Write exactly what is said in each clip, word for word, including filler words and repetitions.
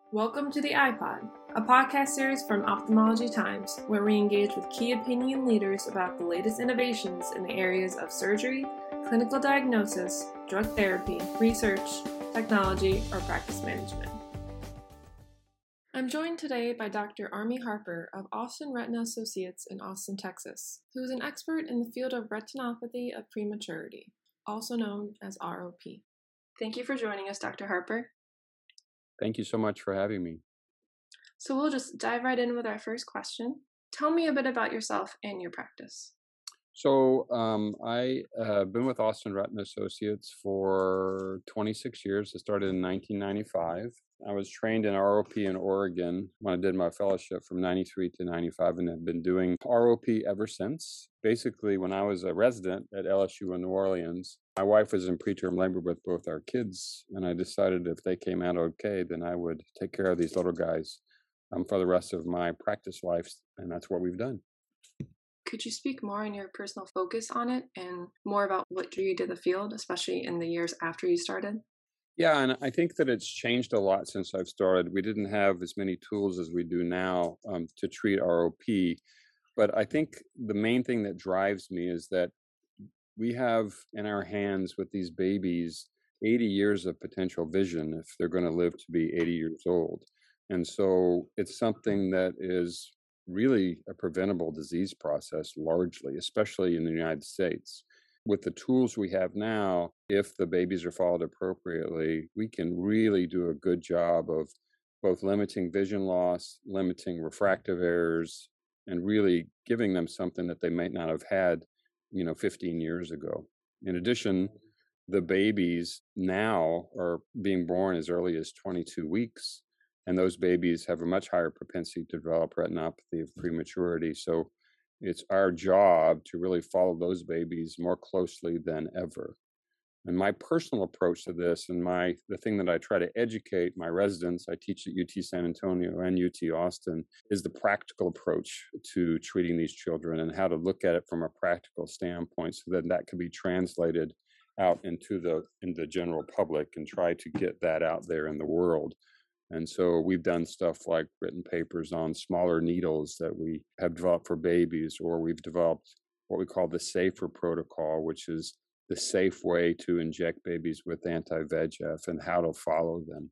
Welcome to the iPod, a podcast series from Ophthalmology Times, where we engage with key opinion leaders about the latest innovations in the areas of surgery, clinical diagnosis, drug therapy, research, technology, or practice management. I'm joined today by Doctor Army Harper of Austin Retina Associates in Austin, Texas, who is an expert in the field of retinopathy of prematurity, also known as R O P. Thank you for joining us, Doctor Harper. Thank you so much for having me. So we'll just dive right in with our first question. Tell me a bit about yourself and your practice. So um, I have uh, been with Austin Retina Associates for twenty-six years. I started in nineteen ninety-five. I was trained in R O P in Oregon when I did my fellowship from ninety-three to ninety-five, and have been doing R O P ever since. Basically, when I was a resident at L S U in New Orleans, my wife was in preterm labor with both our kids, and I decided if they came out okay, then I would take care of these little guys um, for the rest of my practice life, and that's what we've done. Could you speak more on your personal focus on it and more about what drew you to the field, especially in the years after you started? Yeah, and I think that it's changed a lot since I've started. We didn't have as many tools as we do now um, to treat R O P, but I think the main thing that drives me is that we have in our hands with these babies eighty years of potential vision if they're going to live to be eighty years old. And so it's something that is really a preventable disease process largely, especially in the United States. With the tools we have now, if the babies are followed appropriately, we can really do a good job of both limiting vision loss, limiting refractive errors, and really giving them something that they might not have had, you know, fifteen years ago. In addition, the babies now are being born as early as twenty-two weeks, and those babies have a much higher propensity to develop retinopathy of prematurity. So it's our job to really follow those babies more closely than ever. And my personal approach to this, and my the thing that I try to educate my residents, I teach at U T San Antonio and U T Austin, is the practical approach to treating these children and how to look at it from a practical standpoint, so that that can be translated out into the in the general public and try to get that out there in the world. And so we've done stuff like written papers on smaller needles that we have developed for babies, or we've developed what we call the SAFER protocol, which is the safe way to inject babies with anti-V E G F and how to follow them.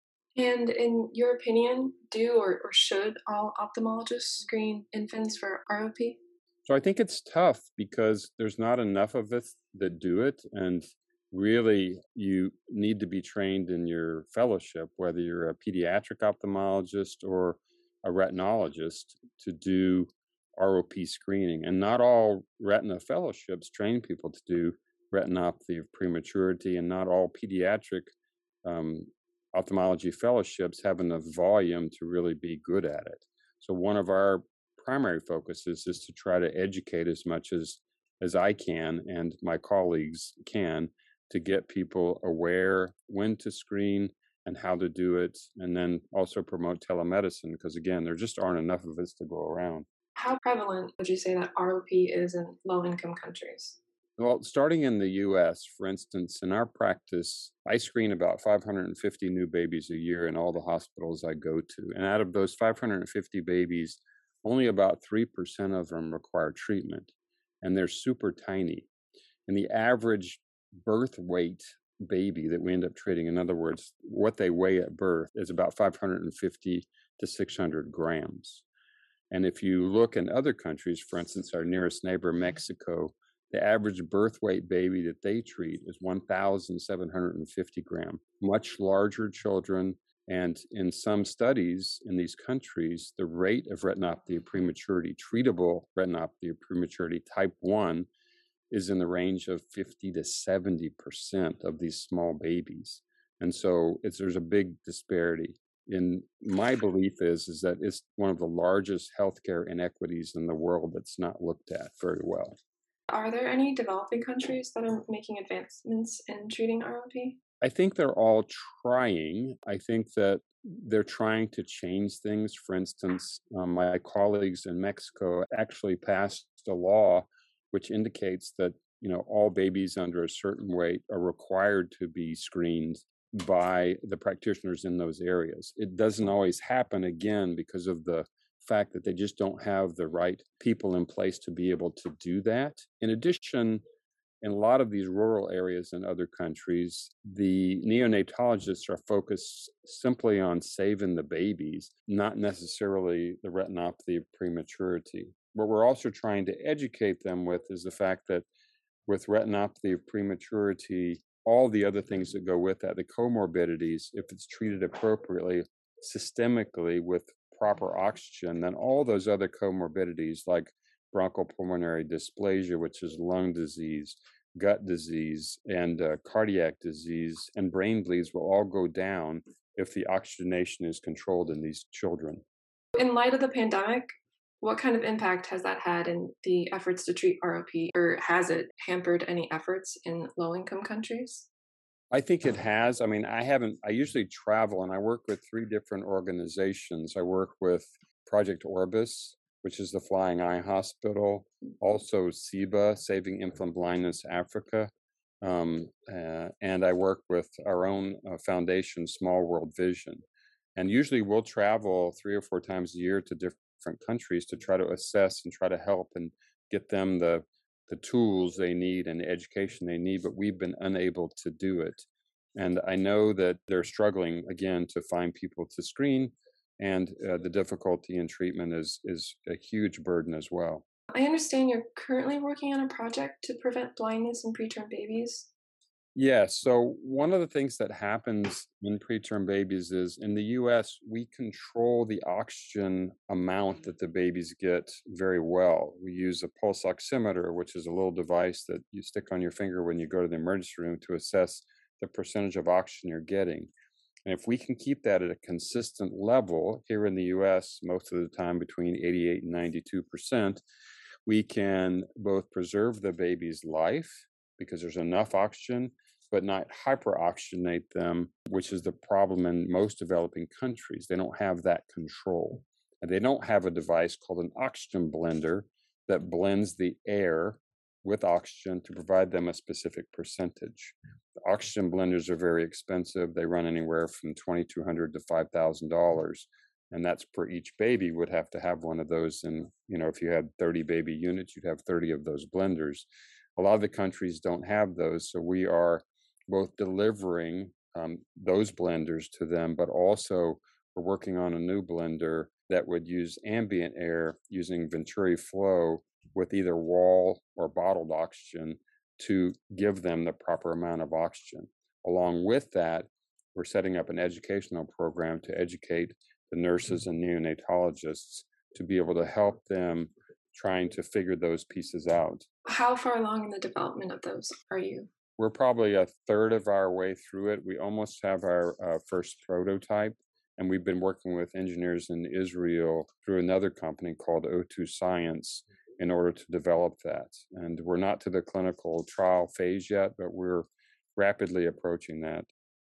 And in your opinion, do or, or should all ophthalmologists screen infants for R O P? So I think it's tough because there's not enough of us that do it. And really, you need to be trained in your fellowship, whether you're a pediatric ophthalmologist or a retinologist, to do R O P screening. And not all retina fellowships train people to do retinopathy of prematurity, and not all pediatric um, ophthalmology fellowships have enough volume to really be good at it. So one of our primary focuses is to try to educate as much as as I can and my colleagues can, to get people aware when to screen and how to do it, and then also promote telemedicine, because again, there just aren't enough of us to go around. How prevalent would you say that R O P is in low-income countries? Well, starting in the U S, for instance, in our practice, I screen about five hundred fifty new babies a year in all the hospitals I go to. And out of those five hundred fifty babies, only about three percent of them require treatment, and they're super tiny. And the average birth weight baby that we end up treating, in other words, what they weigh at birth, is about five hundred fifty to six hundred grams. And if you look in other countries, for instance, our nearest neighbor, Mexico, the average birth weight baby that they treat is one thousand seven hundred fifty grams, much larger children. And in some studies in these countries, the rate of retinopathy of prematurity, treatable retinopathy of prematurity type one, is in the range of fifty to seventy percent of these small babies. And so it's, there's a big disparity. In my belief is, is that it's one of the largest healthcare inequities in the world that's not looked at very well. Are there any developing countries that are making advancements in treating R O P? I think they're all trying. I think that they're trying to change things. For instance, um, my colleagues in Mexico actually passed a law which indicates that, you know, all babies under a certain weight are required to be screened by the practitioners in those areas. It doesn't always happen, again, because of the fact that they just don't have the right people in place to be able to do that. In addition, in a lot of these rural areas in other countries, the neonatologists are focused simply on saving the babies, not necessarily the retinopathy of prematurity. What we're also trying to educate them with is the fact that with retinopathy of prematurity, all the other things that go with that, the comorbidities, if it's treated appropriately, systemically with proper oxygen, then all those other comorbidities like bronchopulmonary dysplasia, which is lung disease, gut disease, and uh, cardiac disease, and brain bleeds will all go down if the oxygenation is controlled in these children. In light of the pandemic, what kind of impact has that had in the efforts to treat R O P, or has it hampered any efforts in low-income countries? I think it has. I mean, I haven't, I usually travel and I work with three different organizations. I work with Project Orbis, which is the Flying Eye Hospital, also SIBA, Saving Infant Blindness Africa, um, uh, and I work with our own uh, foundation, Small World Vision. And usually we'll travel three or four times a year to different countries to try to assess and try to help and get them the the tools they need and the education they need, but we've been unable to do it. And I know that they're struggling, again, to find people to screen, and uh, the difficulty in treatment is, is a huge burden as well. I understand you're currently working on a project to prevent blindness in preterm babies. Yeah, so one of the things that happens in preterm babies is in the U S, we control the oxygen amount that the babies get very well. We use a pulse oximeter, which is a little device that you stick on your finger when you go to the emergency room to assess the percentage of oxygen you're getting. And if we can keep that at a consistent level here in the U S, most of the time between eighty-eight and ninety-two percent, we can both preserve the baby's life because there's enough oxygen, but not hyperoxygenate them, which is the problem in most developing countries. They don't have that control. And they don't have a device called an oxygen blender that blends the air with oxygen to provide them a specific percentage. The oxygen blenders are very expensive. They run anywhere from twenty-two hundred dollars to five thousand dollars. And that's per each baby would have to have one of those. And, you know, if you had thirty baby units, you'd have thirty of those blenders. A lot of the countries don't have those, so we are both delivering um, those blenders to them, but also we're working on a new blender that would use ambient air using Venturi flow with either wall or bottled oxygen to give them the proper amount of oxygen. Along with that, we're setting up an educational program to educate the nurses and neonatologists to be able to help them trying to figure those pieces out. How far along in the development of those are you? We're probably a third of our way through it. We almost have our uh, first prototype, and we've been working with engineers in Israel through another company called O two Science in order to develop that. And we're not to the clinical trial phase yet, but we're rapidly approaching that.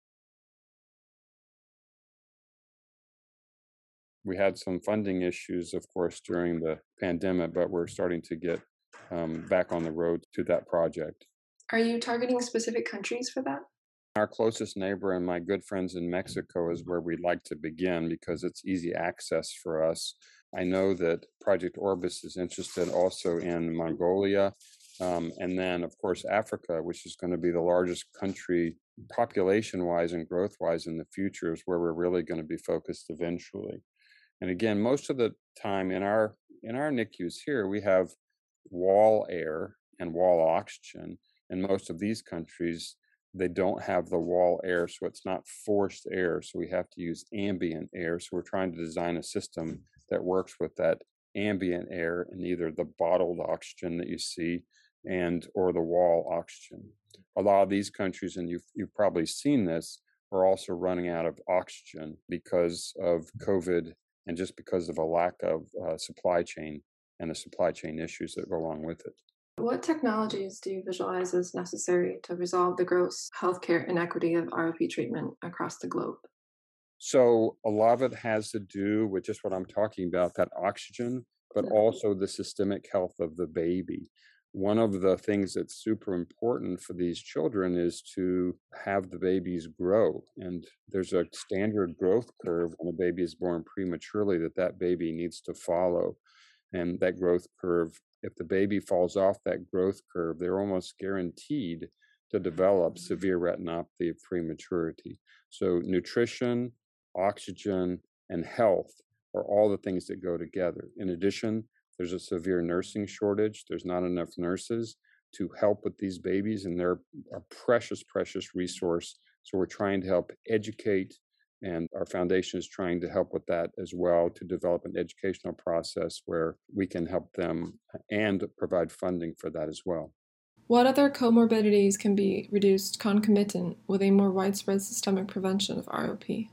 We had some funding issues, of course, during the pandemic, but we're starting to get um, back on the road to that project. Are you targeting specific countries for that? Our closest neighbor and my good friends in Mexico is where we'd like to begin because it's easy access for us. I know that Project Orbis is interested also in Mongolia, um, and then, of course, Africa, which is going to be the largest country population-wise and growth-wise in the future, is where we're really going to be focused eventually. And again, most of the time in our in our N I C Us here, we have wall air and wall oxygen. In most of these countries, they don't have the wall air, so it's not forced air. So we have to use ambient air. So we're trying to design a system that works with that ambient air and either the bottled oxygen that you see and or the wall oxygen. A lot of these countries, and you've, you've probably seen this, are also running out of oxygen because of COVID and just because of a lack of uh, supply chain and the supply chain issues that go along with it. What technologies do you visualize as necessary to resolve the gross healthcare inequity of R O P treatment across the globe? So a lot of it has to do with just what I'm talking about, that oxygen, but Yeah. also the systemic health of the baby. one of the things that's super important for these children is to have the babies grow. And there's a standard growth curve when a baby is born prematurely that that baby needs to follow. And that growth curve, if the baby falls off that growth curve, they're almost guaranteed to develop severe retinopathy of prematurity. So nutrition, oxygen, and health are all the things that go together. In addition, there's a severe nursing shortage. There's not enough nurses to help with these babies, and they're a precious, precious resource. So we're trying to help educate, and our foundation is trying to help with that as well, to develop an educational process where we can help them and provide funding for that as well. What other comorbidities can be reduced concomitant with a more widespread systemic prevention of R O P?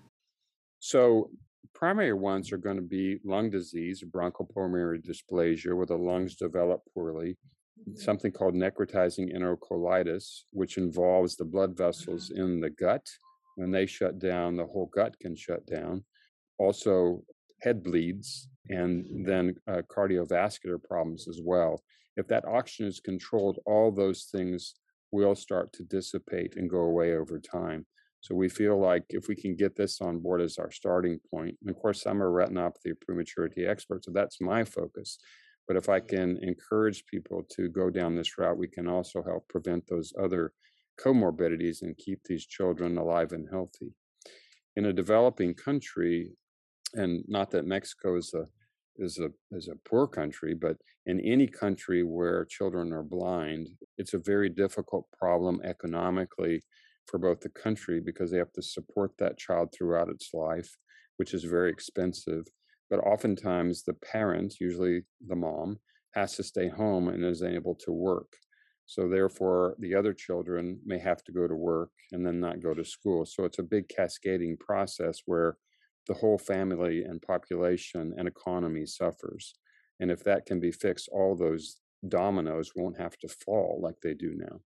So primary ones are going to be lung disease, bronchopulmonary dysplasia, where the lungs develop poorly, something called necrotizing enterocolitis, which involves the blood vessels in the gut. When they shut down, the whole gut can shut down. Also, head bleeds, and then uh, cardiovascular problems as well. If that oxygen is controlled, all those things will start to dissipate and go away over time. So we feel like if we can get this on board as our starting point, and of course, I'm a retinopathy of prematurity expert, so that's my focus. But if I can encourage people to go down this route, we can also help prevent those other comorbidities and keep these children alive and healthy. In a developing country, and not that Mexico is a is a is a poor country, but in any country where children are blind, it's a very difficult problem economically for both the country, because they have to support that child throughout its life, which is very expensive. But oftentimes the parent, usually the mom, has to stay home and is unable to work. So therefore, the other children may have to go to work and then not go to school. So it's a big cascading process where the whole family and population and economy suffers. And if that can be fixed, all those dominoes won't have to fall like they do now.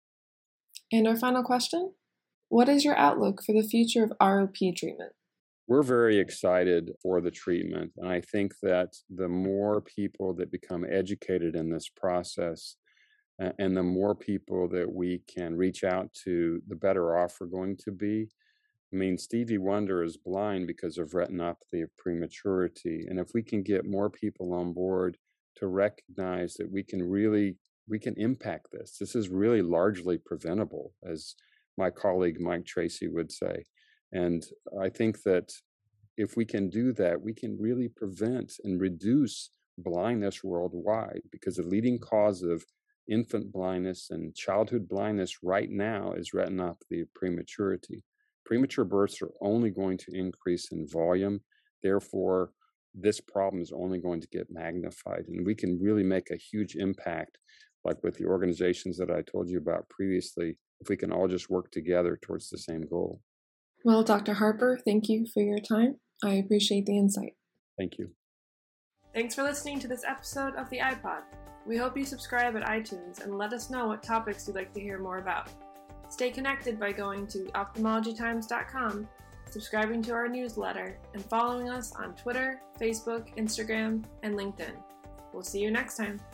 And our final question, what is your outlook for the future of R O P treatment? We're very excited for the treatment. And I think that the more people that become educated in this process, and the more people that we can reach out to, the better off we're going to be. I mean, Stevie Wonder is blind because of retinopathy of prematurity. And if we can get more people on board to recognize that we can really, we can impact this. This is really largely preventable, as my colleague Mike Tracy would say. And I think that if we can do that, we can really prevent and reduce blindness worldwide, because the leading cause of infant blindness and childhood blindness right now is retinopathy of prematurity. Premature births are only going to increase in volume. Therefore, this problem is only going to get magnified. And we can really make a huge impact, like with the organizations that I told you about previously, if we can all just work together towards the same goal. Well, Doctor Harper, thank you for your time. I appreciate the insight. Thank you. Thanks for listening to this episode of the iPod. We hope you subscribe at iTunes and let us know what topics you'd like to hear more about. Stay connected by going to ophthalmology times dot com, subscribing to our newsletter, and following us on Twitter, Facebook, Instagram, and LinkedIn. We'll see you next time.